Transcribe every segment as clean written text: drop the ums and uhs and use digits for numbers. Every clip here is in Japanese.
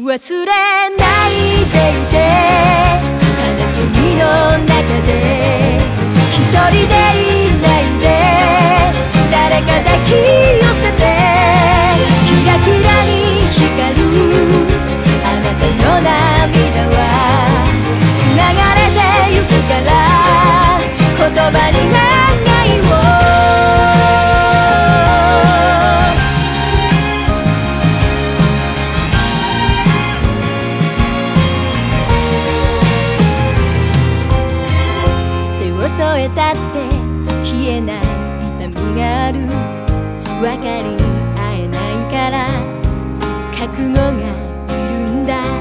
忘れないでいて、悲しみの中で一人でいないで、誰か抱き寄せてキラキラに光るあなたの涙は繋がれてゆくから、言葉に願いを添えたって消えない痛みがある、分かり合えないから覚悟がいるんだ。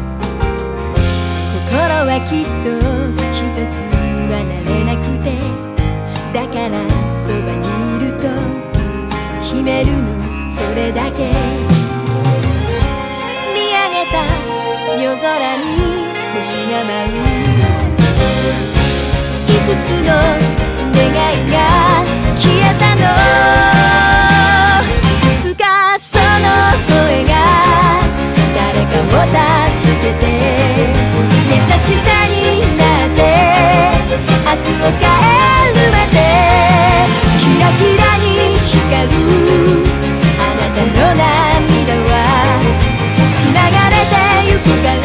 心はきっと一つにはなれなくて、だからそばにいると決めるのそれだけ。見上げた夜空に星が舞う、いくつの願いが消えたの、いつかその声が誰かを助けて、優しさになって明日を変えるまで、キラキラに光るあなたの涙は繋がれてゆくから、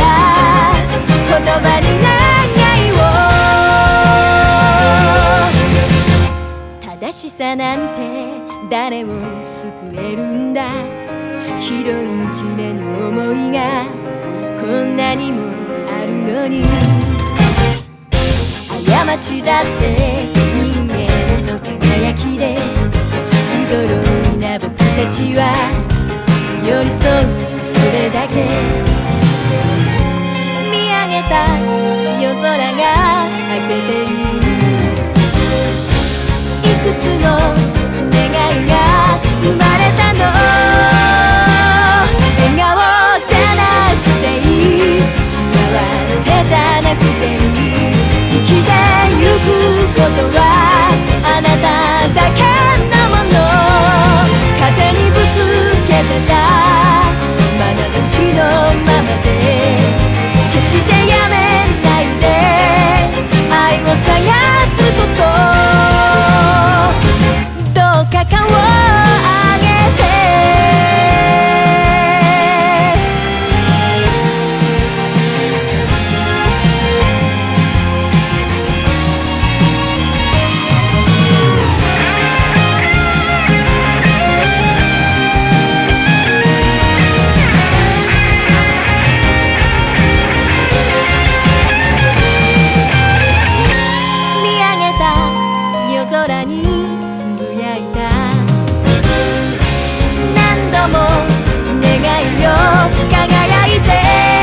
言葉に願いを。正しさなんて誰も救えるんだ、広いきれぬ想いがこんなにもあるのに、過ちだって人間の輝きで、不揃いな僕たちは寄り添うそれだけ。見上げた夜空が明けてゆく、いくつの願いが生まれたの、笑顔じゃなくていい、幸せじゃなくていい、生きてゆくことはあなただけのもの、風にぶつけてた眼差しのままで、決してやめないで愛を探すこと、どうか顔を上げて。見上げた夜空につぶやいた、何度も願いを輝いて、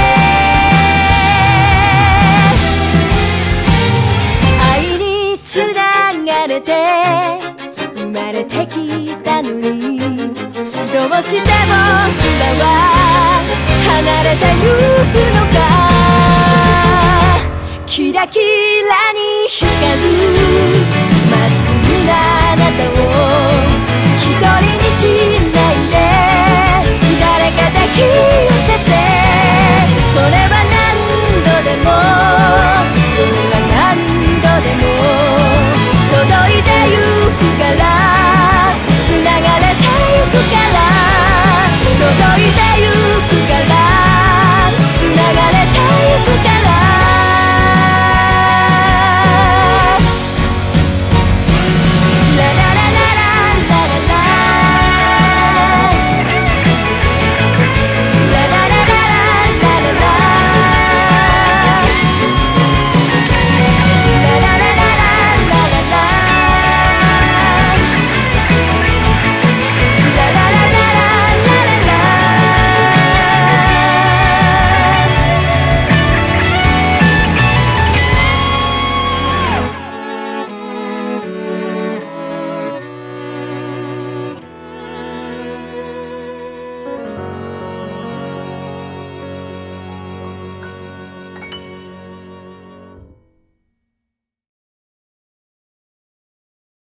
愛につながれて生まれてきたのに、どうして僕らは離れてゆくのか、キラキラに光るまっすぐなあなたを一人にしないで、誰か抱き寄せて、それは何度でも